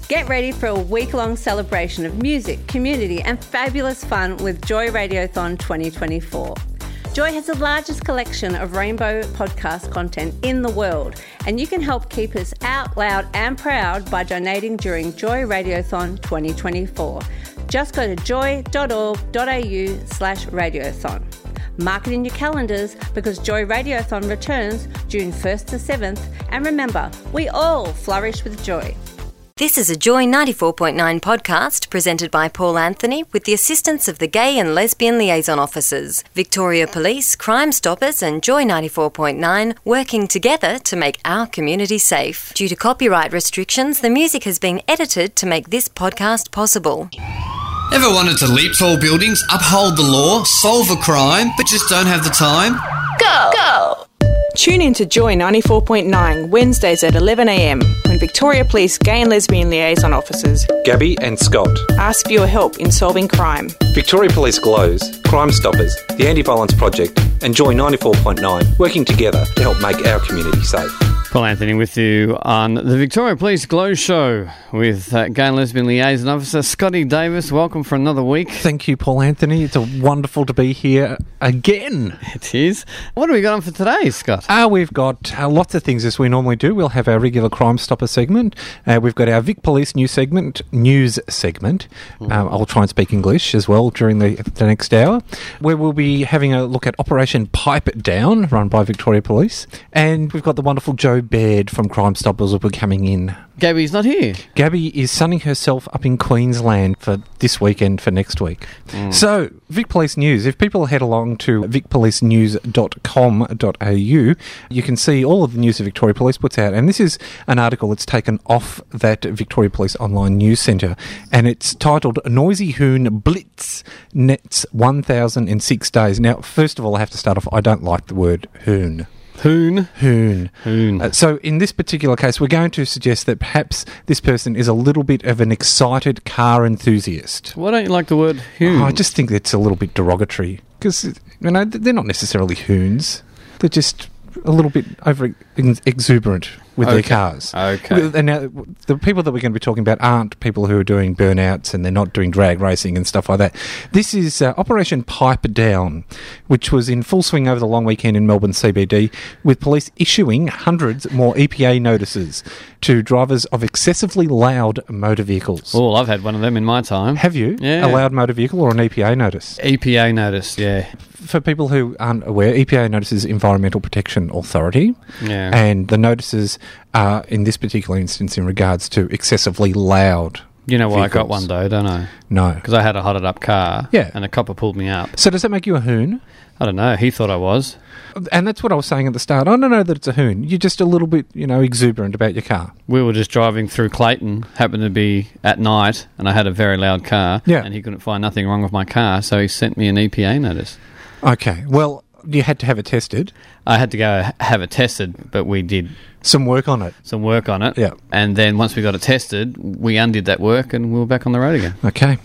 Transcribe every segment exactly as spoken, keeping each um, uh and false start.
Get ready for a week-long celebration of music, community and fabulous fun with Joy Radiothon twenty twenty-four. Joy has the largest collection of rainbow podcast content in the world, and you can help keep us out loud and proud by donating during Joy Radiothon twenty twenty-four. Just go to joy.org.au slash radiothon. Mark it in your calendars because Joy Radiothon returns June first to seventh, and remember, we all flourish with joy. This is a Joy ninety-four point nine podcast presented by Paul Anthony with the assistance of the Gay and Lesbian Liaison Officers, Victoria Police, Crime Stoppers and Joy ninety-four point nine working together to make our community safe. Due to copyright restrictions, the music has been edited to make this podcast possible. Ever wanted to leap tall buildings, uphold the law, solve a crime, but just don't have the time? Go! Go! Tune in to Joy ninety-four point nine Wednesdays at eleven a m when Victoria Police Gay and Lesbian Liaison Officers Gabby and Scott ask for your help in solving crime. Victoria Police Glows, Crime Stoppers, the Anti-Violence Project and Joy ninety-four point nine working together to help make our community safe. Paul Anthony with you on the Victoria Police Glow Show with uh, Gay and Lesbian Liaison Officer Scotty Davis. Welcome for another week. Thank you, Paul Anthony. It's a wonderful to be here again. It is. What have we got on for today, Scott? Uh, we've got uh, lots of things as we normally do. We'll have our regular Crime Stopper segment. Uh, we've got our Vic Police news segment, news segment. Mm. Um, I'll try and speak English as well during the, the next hour, where we'll be having a look at Operation Pipe Down, run by Victoria Police. And we've got the wonderful Joe Baird from Crime Stoppers will be coming in. Gabby's not here. Gabby is sunning herself up in Queensland for this weekend for next week. Mm. So, Vic Police News. If people head along to vic police news dot com dot a u, you can see all of the news that Victoria Police puts out. And this is an article that's taken off that Victoria Police Online News Centre. And it's titled, Noisy Hoon Blitz Nets one thousand six Days. Now, first of all, I have to start off, I don't like the word hoon. Hoon. Hoon. Hoon. Uh, so in this particular case, we're going to suggest that perhaps this person is a little bit of an excited car enthusiast. Why don't you like the word hoon? Oh, I just think it's a little bit derogatory because, you know, they're not necessarily hoons. They're just a little bit over exuberant with okay. their cars. Okay. And now the people that we're going to be talking about aren't people who are doing burnouts and they're not doing drag racing and stuff like that. This is uh, Operation Pipe Down, which was in full swing over the long weekend in Melbourne C B D, with police issuing hundreds more E P A notices to drivers of excessively loud motor vehicles. Oh, I've had one of them in my time. Have you? Yeah. A loud motor vehicle or an E P A notice? E P A notice, yeah. For people who aren't aware, E P A notice is Environmental Protection Authority. Yeah. And the notices are, in this particular instance, in regards to excessively loud You know why vehicles. I got one, though, don't I? No. Because I had a hotted up car. Yeah. And a copper pulled me up. So does that make you a hoon? I don't know. He thought I was. And that's what I was saying at the start. I don't know that it's a hoon. You're just a little bit, you know, exuberant about your car. We were just driving through Clayton, happened to be at night, and I had a very loud car. Yeah. And he couldn't find nothing wrong with my car, so he sent me an E P A notice. Okay. Well, you had to have it tested. I had to go have it tested, but we did some work on it. Some work on it. Yeah. And then once we got it tested, we undid that work and we were back on the road again. Okay.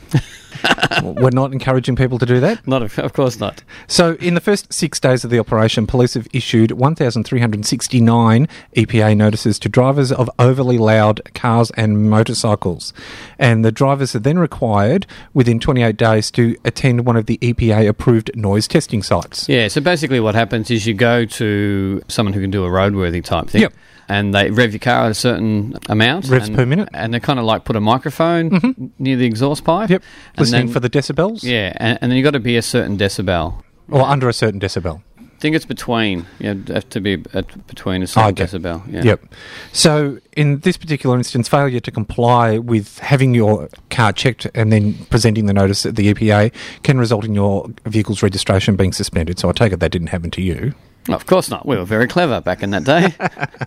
We're not encouraging people to do that? Not, of, of course not. So, in the first six days of the operation, police have issued one thousand three hundred sixty-nine E P A notices to drivers of overly loud cars and motorcycles. And the drivers are then required, within twenty-eight days, to attend one of the E P A-approved noise testing sites. Yeah, so basically what happens is you go to someone who can do a roadworthy type thing. Yep. And they rev your car at a certain amount. Revs and, per minute. And they kind of like put a microphone mm-hmm. near the exhaust pipe. Yep. And Listening then, for the decibels. Yeah, and, and then you've got to be a certain decibel. Or under a certain decibel. I think it's between. You have to be at, between a certain okay. decibel. Yeah. Yep. So, in this particular instance, failure to comply with having your car checked and then presenting the notice at the E P A can result in your vehicle's registration being suspended. So, I take it that didn't happen to you. No, of course not. We were very clever back in that day.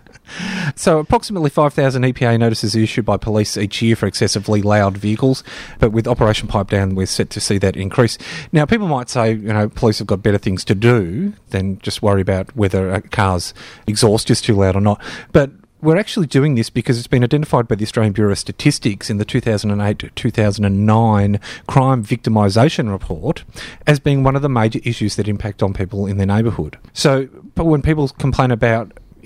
So approximately five thousand E P A notices are issued by police each year for excessively loud vehicles, but with Operation Pipe Down, we're set to see that increase. Now, people might say, you know, police have got better things to do than just worry about whether a car's exhaust is too loud or not. But we're actually doing this because it's been identified by the Australian Bureau of Statistics in the two thousand eight to two thousand nine Crime Victimisation Report as being one of the major issues that impact on people in their neighbourhood. So, but when people complain about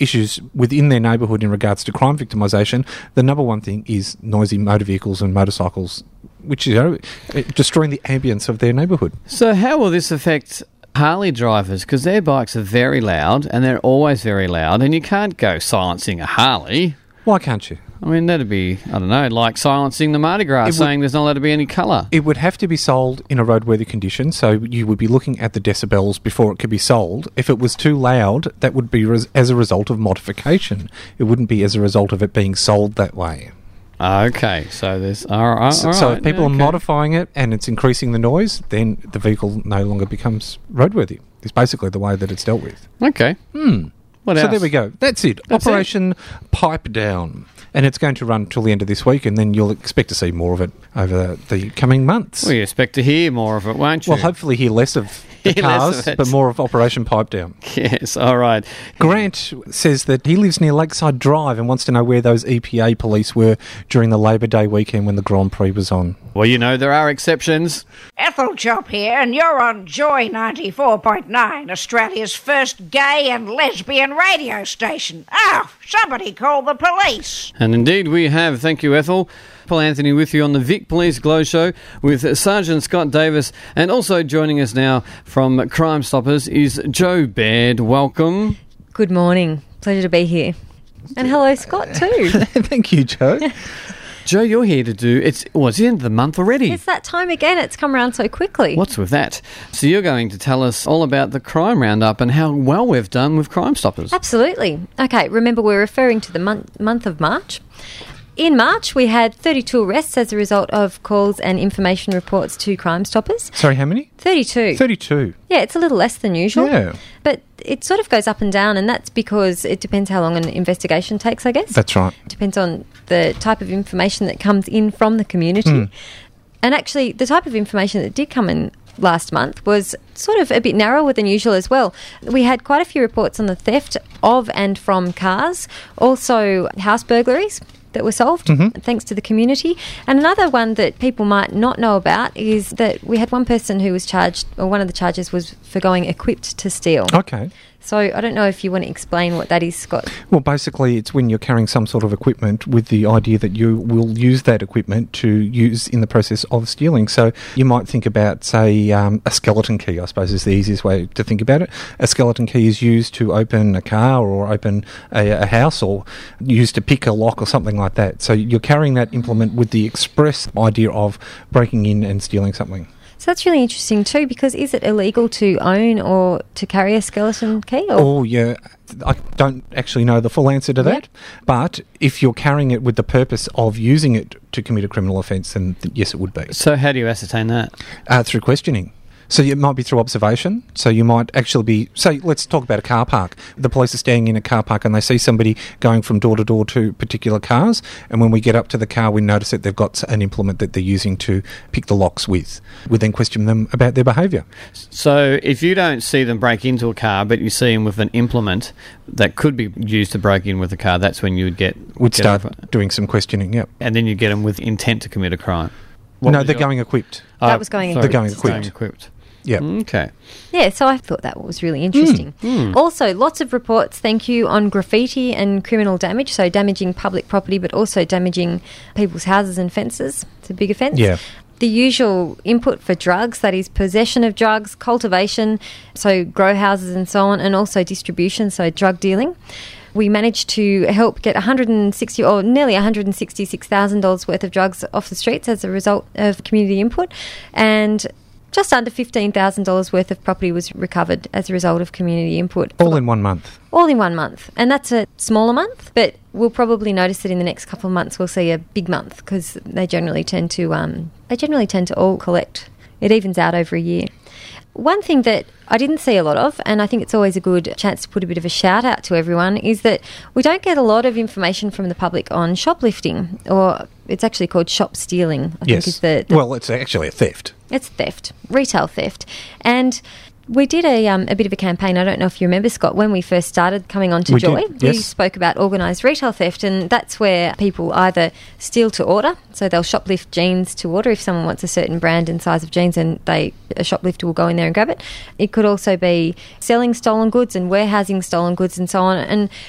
issues within their neighbourhood in regards to crime victimisation, the number one thing is noisy motor vehicles and motorcycles, which is, you know, destroying the ambience of their neighbourhood. So how will this affect Harley drivers? Because their bikes are very loud and they're always very loud, and you can't go silencing a Harley. Why can't you? I mean, that'd be, I don't know, like silencing the Mardi Gras, would, saying there's not allowed to be any colour. It would have to be sold in a roadworthy condition, so you would be looking at the decibels before it could be sold. If it was too loud, that would be res- as a result of modification. It wouldn't be as a result of it being sold that way. Okay, so there's... All right, so, all so right, if people okay. are modifying it and it's increasing the noise, then the vehicle no longer becomes roadworthy. It's basically the way that it's dealt with. Okay. Hmm. What so else? there we go. That's it. That's Operation it. Pipe Down. And it's going to run till the end of this week, and then you'll expect to see more of it over the coming months. Well, you expect to hear more of it, won't you? Well, hopefully hear less of the Hear less cars, of it. but more of Operation Pipe Down. Yes, all right. Grant says that he lives near Lakeside Drive and wants to know where those E P A police were during the Labor Day weekend when the Grand Prix was on. Well, you know, there are exceptions. Ethel Chop here, and you're on Joy ninety-four point nine, Australia's first gay and lesbian radio station. Oh, somebody call the police. And indeed we have. Thank you, Ethel. Paul Anthony with you on the Vic Police Glow Show with Sergeant Scott Davis. And also joining us now from Crime Stoppers is Joe Baird. Welcome. Good morning. Pleasure to be here. And hello, Scott, too. Thank you, Joe. Joe, you're here to do... It's, well, it's the end of the month already. It's that time again. It's come around so quickly. What's with that? So you're going to tell us all about the Crime Roundup and how well we've done with Crime Stoppers. Absolutely. Okay, remember we're referring to the month, month of March. In March, we had thirty-two arrests as a result of calls and information reports to Crime Stoppers. Sorry, how many? thirty-two. thirty-two. Yeah, it's a little less than usual. Yeah. But it sort of goes up and down, and that's because it depends how long an investigation takes, I guess. That's right. It depends on the type of information that comes in from the community. Mm. And actually, the type of information that did come in last month was sort of a bit narrower than usual as well. We had quite a few reports on the theft of and from cars, also house burglaries that were solved, mm-hmm. thanks to the community. And another one that people might not know about is that we had one person who was charged, or one of the charges was for going equipped to steal. Okay. So I don't know if you want to explain what that is, Scott. Well, basically, it's when you're carrying some sort of equipment with the idea that you will use that equipment to use in the process of stealing. So you might think about, say, um, a skeleton key, I suppose is the easiest way to think about it. A skeleton key is used to open a car or open a, a house, or used to pick a lock or something like that. So you're carrying that implement with the express idea of breaking in and stealing something. So that's really interesting too, because is it illegal to own or to carry a skeleton key? Or? Oh, yeah. I don't actually know the full answer to that. Yep. But if you're carrying it with the purpose of using it to commit a criminal offence, then th- yes, it would be. So how do you ascertain that? Uh, through questioning. So it might be through observation. So you might actually be, say, let's talk about a car park. The police are standing in a car park and they see somebody going from door to door to particular cars. And when we get up to the car, we notice that they've got an implement that they're using to pick the locks with. We then question them about their behaviour. So if you don't see them break into a car, but you see them with an implement that could be used to break in with a car, that's when you would get... Would get start them, doing some questioning, yep. and then you get them with intent to commit a crime. What no, was they're your- going equipped. That Oh, was going sorry, They're going it's going equipped. equipped. Yeah. Okay. Yeah, so I thought that was really interesting. Hmm. Also, lots of reports, thank you, on graffiti and criminal damage, so damaging public property but also damaging people's houses and fences. It's a big offence. Yeah. The usual input for drugs, that is possession of drugs, cultivation, so grow houses and so on, and also distribution, so drug dealing. We managed to help get one hundred sixty or nearly one hundred sixty-six thousand dollars worth of drugs off the streets as a result of community input, and just under fifteen thousand dollars worth of property was recovered as a result of community input. All in one month. All in one month. And that's a smaller month, but we'll probably notice that in the next couple of months we'll see a big month, because they generally tend to um, they generally tend to all collect. It evens out over a year. One thing that I didn't see a lot of, and I think it's always a good chance to put a bit of a shout out to everyone, is that we don't get a lot of information from the public on shoplifting, or it's actually called shop stealing, I Yes. think is the, the Well, it's actually a theft. it's theft, retail theft. And we did a um, a bit of a campaign, I don't know if you remember, Scott, when we first started coming on to We Joy. did, We yes. spoke about organised retail theft, and that's where people either steal to order, so they'll shoplift jeans to order. If someone wants a certain brand and size of jeans, and they a shoplifter will go in there and grab it. It could also be selling stolen goods and warehousing stolen goods and so on. And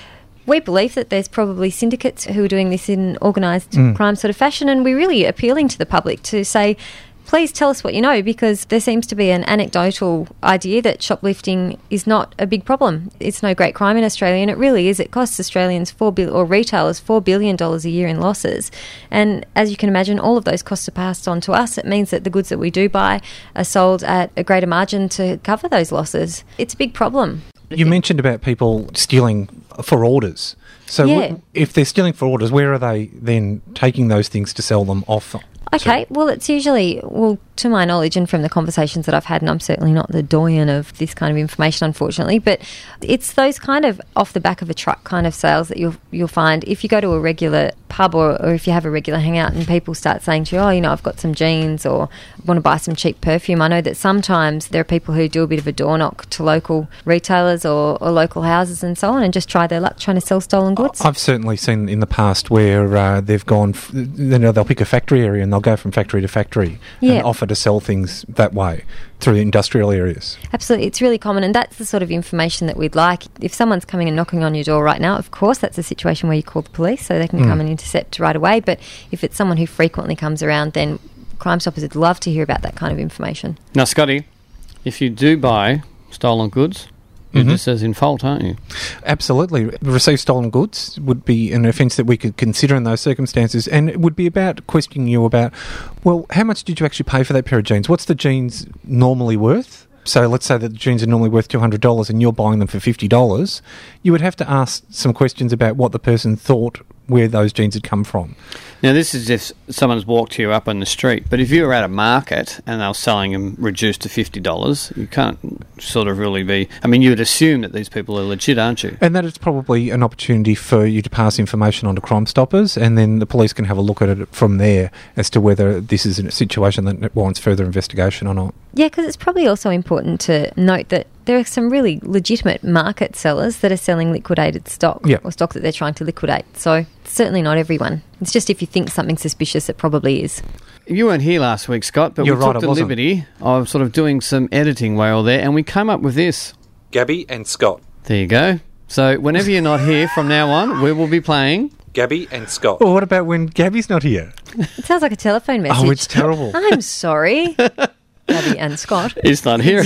We believe that there's probably syndicates who are doing this in organised mm. crime sort of fashion, and we're really appealing to the public to say, please tell us what you know, because there seems to be an anecdotal idea that shoplifting is not a big problem. It's no great crime in Australia, and it really is. It costs Australians four bil- or retailers four billion dollars a year in losses. And as you can imagine, all of those costs are passed on to us. It means that the goods that we do buy are sold at a greater margin to cover those losses. It's a big problem. You mentioned about people stealing for orders. So Yeah. w- if they're stealing for orders, where are they then taking those things to sell them off? Okay, well, it's usually, well, to my knowledge and from the conversations that I've had, and I'm certainly not the doyen of this kind of information, unfortunately, but it's those kind of off the back of a truck kind of sales that you'll you'll find if you go to a regular pub or, or if you have a regular hangout and people start saying to you, oh, you know, I've got some jeans or want to buy some cheap perfume. I know that sometimes there are people who do a bit of a door knock to local retailers or, or local houses and so on and just try their luck trying to sell stolen goods. I've certainly seen in the past where uh, they've gone, f- you know, they'll pick a factory area and they'll go from factory to factory Yeah. and offer to sell things that way through industrial areas. Absolutely. It's really common, and that's the sort of information that we'd like. If someone's coming and knocking on your door right now, of course, that's a situation where you call the police so they can Mm. come and intercept right away. But if it's someone who frequently comes around, then Crime Stoppers would love to hear about that kind of information. Now, Scotty, if you do buy stolen goods, you're Mhm. just as in fault, aren't you? Absolutely. Receive stolen goods would be an offence that we could consider in those circumstances, and it would be about questioning you about, well, how much did you actually pay for that pair of jeans? What's the jeans normally worth? So let's say that the jeans are normally worth two hundred dollars and you're buying them for fifty dollars. You would have to ask some questions about what the person thought where those jeans had come from. Now, this is if someone's walked you up on the street, but if you were at a market and they were selling them reduced to fifty dollars, you can't sort of really be... I mean, you would assume that these people are legit, aren't you? And that is probably an opportunity for you to pass information on to Crime Stoppers, and then the police can have a look at it from there as to whether this is a situation that warrants further investigation or not. Yeah, because it's probably also important to note that there are some really legitimate market sellers that are selling liquidated stock Yep. or stock that they're trying to liquidate. So certainly not everyone. It's just if you think something suspicious, it probably is. You weren't here last week, Scott, but You're we right, took I the wasn't. liberty of sort of doing some editing while there, and we came up with this. Gabby and Scott. There you go. So whenever you're not here from now on, we will be playing... Gabby and Scott. Well, what about when Gabby's not here? It sounds like a telephone message. Oh, it's terrible. I'm sorry, Gabby and Scott. It's not here.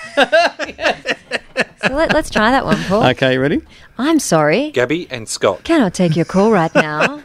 So let, let's try that one, Paul. Okay, you ready? I'm sorry. Gabby and Scott. Cannot take your call right now.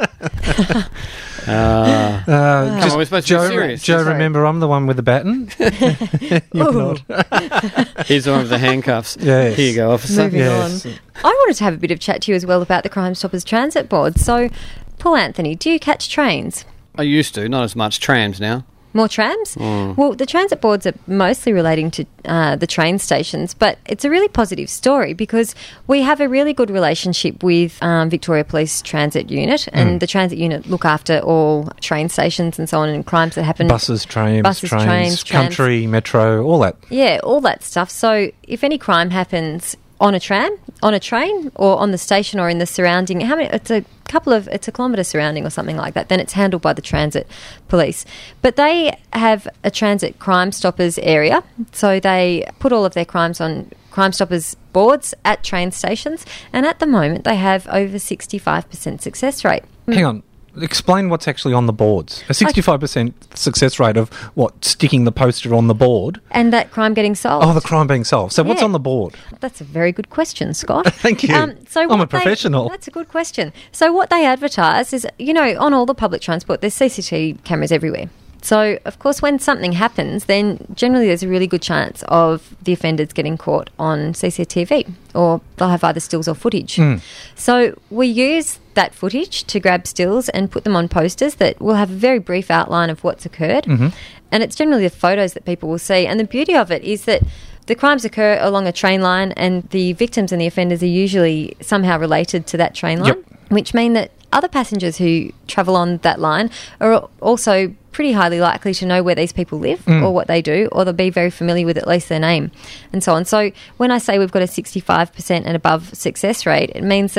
Uh, Come just on, we're supposed to be Joe, serious. Joe, Sorry. remember, I'm the one with the baton. You're Ooh. not. Here's the one with the handcuffs. Yes. Here you go, officer. Moving Yes. on. I wanted to have a bit of chat to you as well about the Crime Stoppers Transit Board. So, Paul Anthony, do you catch trains? I used to, not as much trams now. More trams? Mm. Well, the transit boards are mostly relating to uh, the train stations, but it's a really positive story because we have a really good relationship with um, Victoria Police Transit Unit, and Mm. the transit unit look after all train stations and so on and crimes that happen. Buses, trams, Buses, trains, trains, trams. country, metro, all that. Yeah, all that stuff. So if any crime happens on a tram, on a train, or on the station or in the surrounding, how many? It's a couple of, it's a kilometre surrounding or something like that. Then it's handled by the transit police. But they have a transit Crime Stoppers area, so they put all of their crimes on Crime Stoppers boards at train stations, and at the moment they have over sixty-five percent success rate. Hang on. Explain what's actually on the boards. A sixty-five percent success rate of, what, sticking the poster on the board? And that crime getting solved. Oh, the crime being solved. So what's Yeah. on the board? That's a very good question, Scott. Thank you. so I'm what a they- professional. that's a good question. So what they advertise is, you know, on all the public transport, there's C C T V cameras everywhere. So, of course, when something happens, then generally there's a really good chance of the offenders getting caught on C C T V, or they'll have either stills or footage. Mm. So we use that footage to grab stills and put them on posters that will have a very brief outline of what's occurred. Mm-hmm. And it's generally the photos that people will see. And the beauty of it is that the crimes occur along a train line, and the victims and the offenders are usually somehow related to that train line, Yep. which mean that other passengers who travel on that line are also pretty highly likely to know where these people live Mm. or what they do, or they'll be very familiar with at least their name and so on. So when I say we've got a sixty-five percent and above success rate, it means that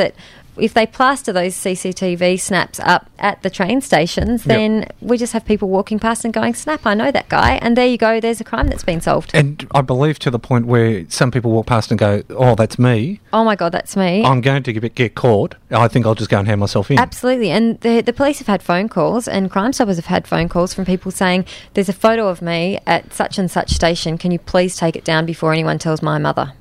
if they plaster those C C T V snaps up at the train stations, then yep. we just have people walking past and going, snap, I know that guy. And there you go, there's a crime that's been solved. And I believe to the point where some people walk past and go, oh, that's me. Oh, my God, that's me. I'm going to get, get caught. I think I'll just go and hand myself in. Absolutely. And the, the police have had phone calls and Crime Stoppers have had phone calls from people saying, there's a photo of me at such and such station. Can you please take it down before anyone tells my mother?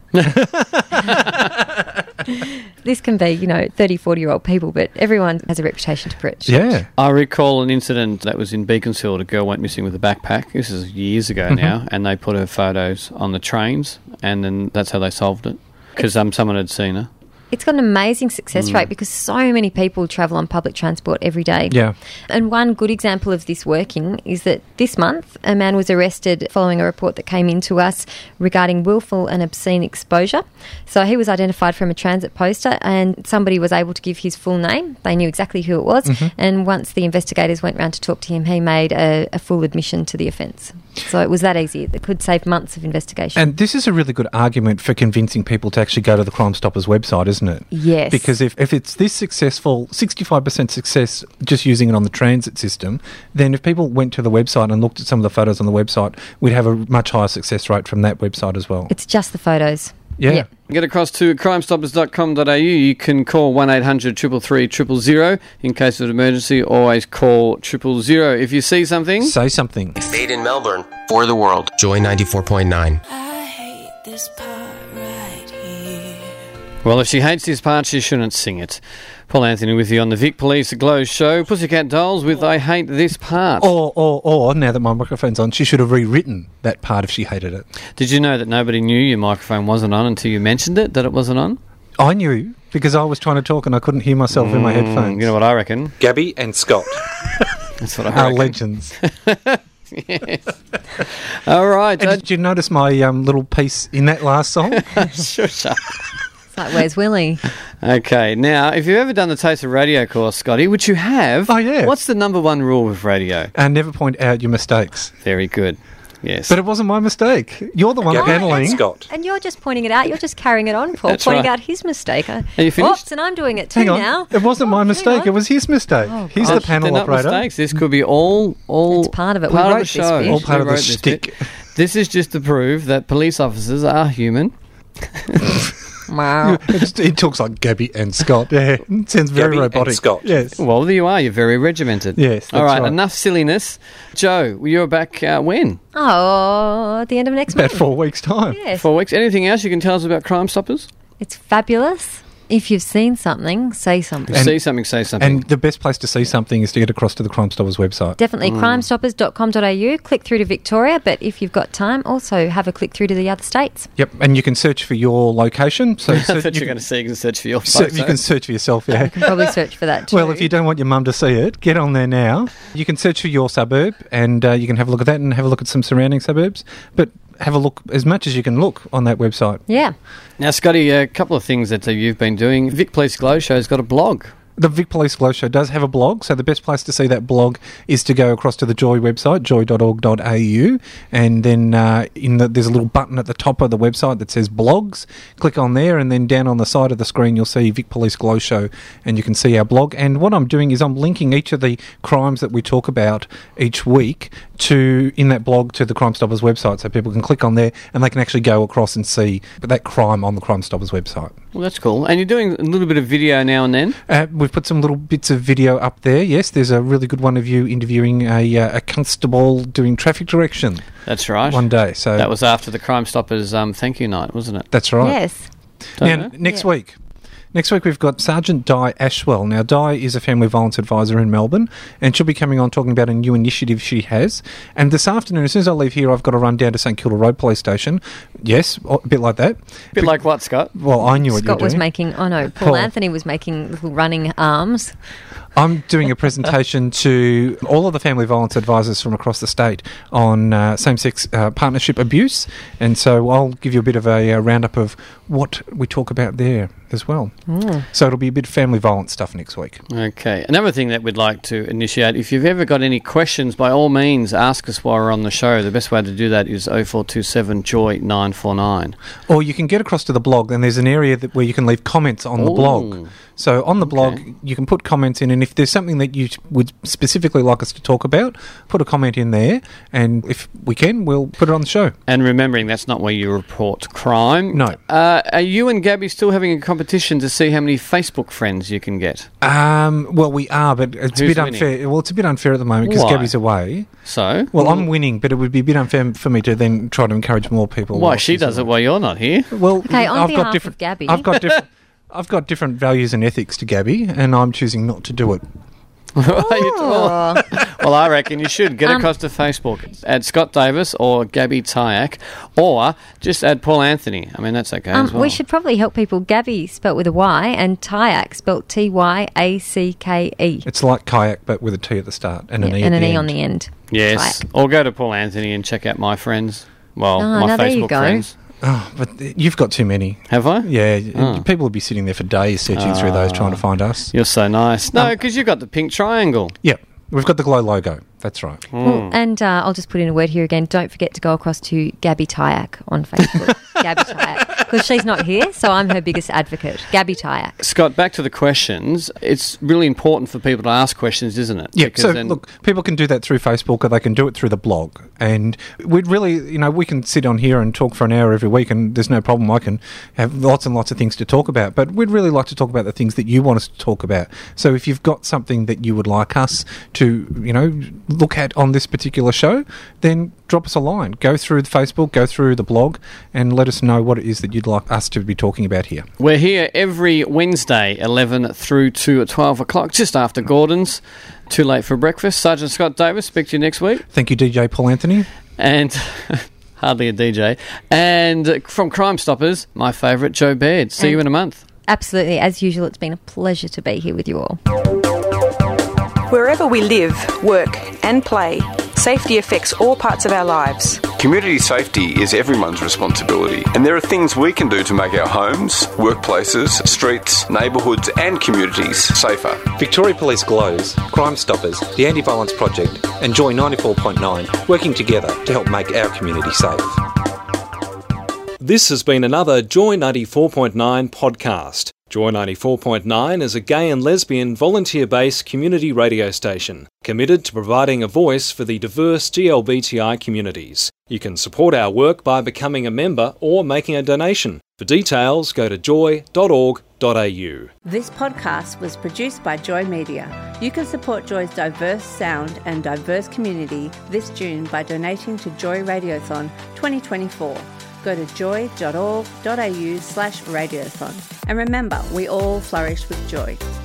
This can be, you know, thirty, forty-year-old people, but everyone has a reputation to protect. Yeah. I recall an incident that was in Beaconsfield. A girl went missing with a backpack. This is years ago mm-hmm. now, and they put her photos on the trains, and then that's how they solved it, because um, someone had seen her. It's got an amazing success mm. rate because so many people travel on public transport every day. Yeah. And one good example of this working is that this month a man was arrested following a report that came into us regarding willful and obscene exposure. So he was identified from a transit poster and somebody was able to give his full name. They knew exactly who it was. Mm-hmm. And once the investigators went round to talk to him, he made a, a full admission to the offence. So it was that easy. It could save months of investigation. And this is a really good argument for convincing people to actually go to the Crime Stoppers website, isn't it? Yes. Because if, if it's this successful, sixty-five percent success just using it on the transit system, then if people went to the website and looked at some of the photos on the website, we'd have a much higher success rate from that website as well. It's just the photos. Yeah. Yep. Get across to crime stoppers dot com dot a u. You can call one eight hundred three three three zero zero in case of an emergency. Always call triple zero. If you see something, say something. Made in Melbourne for the world. Joy ninety-four point nine. I hate this part right here. Well, if she hates this part, she shouldn't sing it. Paul Anthony with you on the Vic Police Glow Show. Pussycat Dolls with I Hate This Part. Or, or, or, now that my microphone's on, she should have rewritten that part if she hated it. Did you know that nobody knew your microphone wasn't on until you mentioned it, that it wasn't on? I knew, because I was trying to talk and I couldn't hear myself mm, in my headphones. You know what I reckon? Gabby and Scott. That's what I Our reckon. legends. Yes. All right. And did you notice my um, little piece in that last song? Sure, sure. Like, where's Willie? Okay, now, if you've ever done the Taste of Radio course, Scotty, which you have, oh, yeah. What's the number one rule with radio? And never point out your mistakes. Very good, yes. But it wasn't my mistake. You're the one Gabby paneling. and Scott. And you're just pointing it out. You're just carrying it on, Paul, That's pointing right. out his mistake. Are you finished? Oops, and I'm doing it too hang on. now. It wasn't oh, my mistake. It was his mistake. Oh, He's gosh. the panel They're operator. not mistakes. This could be all, all It's part of it. Part We of wrote the this show. bit. All part We of the wrote this shtick. bit. This is just to prove that police officers are human. Wow. it, it talks like Gabby and Scott. Yeah, it sounds very Gabby and robotic. Scott. Yes. Well, there you are. You're very regimented. Yes, that's all right, right. enough silliness. Joe, you're back uh, when? Oh, at the end of next About month. four weeks' time. Yes. Four weeks. Anything else you can tell us about Crime Stoppers? It's fabulous. If you've seen something, say something. If you see something, say something. And the best place to see something is to get across to the Crime Stoppers website. Definitely, crime stoppers dot com dot a u. Click through to Victoria, but if you've got time, also have a click through to the other states. Yep, and you can search for your location. So, I so thought you you were going to say you can search for your So photo. you can search for yourself, yeah. You can probably search for that too. Well, if you don't want your mum to see it, get on there now. You can search for your suburb and uh, you can have a look at that and have a look at some surrounding suburbs. But have a look as much as you can look on that website. Yeah. Now, Scotty, a couple of things that uh, you've been doing. Vic Police Glow Show's got a blog. The Vic Police Glow Show does have a blog, so the best place to see that blog is to go across to the Joy website, joy dot org dot a u, and then uh, in the, there's a little button at the top of the website that says blogs. Click on there, and then down on the side of the screen you'll see Vic Police Glow Show, and you can see our blog. And what I'm doing is I'm linking each of the crimes that we talk about each week to in that blog to the Crime Stoppers website, so people can click on there and they can actually go across and see that crime on the Crime Stoppers website. Well, that's cool. And you're doing a little bit of video now and then? Uh, we've put some little bits of video up there, yes. There's a really good one of you interviewing a, uh, a constable doing traffic direction. That's right. One day. So that was after the Crime Stoppers um, thank you night, wasn't it? That's right. Yes. Now, Don't know. next Yeah. week. Next week we've got Sergeant Di Ashwell. Now, Di is a family violence advisor in Melbourne, and she'll be coming on talking about a new initiative she has. And this afternoon, as soon as I leave here, I've got to run down to St Kilda Road Police Station. Yes, a bit like that. A bit like what, Scott? Well, I knew what you were Scott was doing. making, oh no, Paul, Paul. Anthony was making little running arms. I'm doing a presentation to all of the family violence advisors from across the state on uh, same-sex uh, partnership abuse, and so I'll give you a bit of a, uh roundup of what we talk about there as well. Mm. So it'll be a bit of family violence stuff next week. Okay. Another thing that we'd like to initiate, if you've ever got any questions, by all means, ask us while we're on the show. The best way to do that is oh four two seven joy nine four nine. Or you can get across to the blog, and there's an area that where you can leave comments on the Ooh. blog. So on the blog, Okay. you can put comments in, and if there's something that you would specifically like us to talk about, put a comment in there, and if we can, we'll put it on the show. And remembering that's not where you report crime. No. Uh, are you and Gabby still having a competition to see how many Facebook friends you can get? Um, well, we are, but it's Who's a bit winning? unfair. Well, it's a bit unfair at the moment because Why? Gabby's away. So? Well, I'm winning, but it would be a bit unfair for me to then try to encourage more people. Why? while She she's does it away. while you're not here. Well, Okay, on I've behalf got of different. Gabby. I've got different. I've got different values and ethics to Gabby, and I'm choosing not to do it. well, well, I reckon you should get Um, across to Facebook. Add Scott Davis or Gabby Tyack, or just add Paul Anthony. I mean, that's okay Um, as well. We should probably help people. Gabby spelt with a Y and Tyack spelt T Y A C K E. It's like kayak, but with a T at the start and an Yeah, E and at an the E end. on the end. Yes, Tyack. or go to Paul Anthony and check out my friends. Well, Oh, my now there Facebook you go. friends. Oh, but th- you've got too many. Have I? Yeah, Oh. people would be sitting there for days searching through those, trying to find us. You're so nice. No, Um, because you've got the pink triangle. Yeah, we've got the Glow logo. That's right. Well, and uh, I'll just put in a word here again. Don't forget to go across to Gabby Tyack on Facebook. Gabby Tyack. Because she's not here, so I'm her biggest advocate. Gabby Tyack. Scott, back to the questions. It's really important for people to ask questions, isn't it? Yeah, Because so then- look, people can do that through Facebook or they can do it through the blog. And we'd really, you know, we can sit on here and talk for an hour every week and there's no problem. I can have lots and lots of things to talk about. But we'd really like to talk about the things that you want us to talk about. So if you've got something that you would like us to, you know, look at on this particular show, then drop us a line. Go through the Facebook, go through the blog and let us know what it is that you'd like us to be talking about here. We're here every Wednesday, eleven through to twelve o'clock, just after Gordon's. Too late for breakfast. Sergeant Scott Davis, speak to you next week. Thank you, D J Paul Anthony. And hardly a D J. And from Crime Stoppers, my favourite, Joe Baird. See And- you in a month. Absolutely. As usual, it's been a pleasure to be here with you all. Wherever we live, work, and play, safety affects all parts of our lives. Community safety is everyone's responsibility, and there are things we can do to make our homes, workplaces, streets, neighbourhoods and communities safer. Victoria Police Glows, Crime Stoppers, the Anti-Violence Project and Joy ninety-four point nine working together to help make our community safe. This has been another Joy ninety-four point nine podcast. Joy ninety-four point nine is a gay and lesbian volunteer-based community radio station committed to providing a voice for the diverse G L B T I communities. You can support our work by becoming a member or making a donation. For details, go to joy dot org dot a u. This podcast was produced by Joy Media. You can support Joy's diverse sound and diverse community this June by donating to Joy Radiothon twenty twenty-four. Go to joy dot org dot a u slash radiothon. And remember, we all flourish with joy.